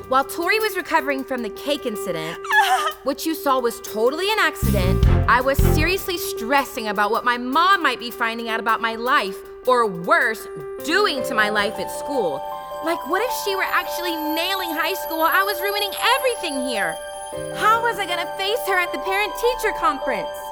While Tori was recovering from the cake incident, which you saw was totally an accident, I was seriously stressing about what my mom might be finding out about my life, or worse, doing to my life at school. Like, what if she were actually nailing high school while I was ruining everything here? How was I gonna face her at the parent-teacher conference?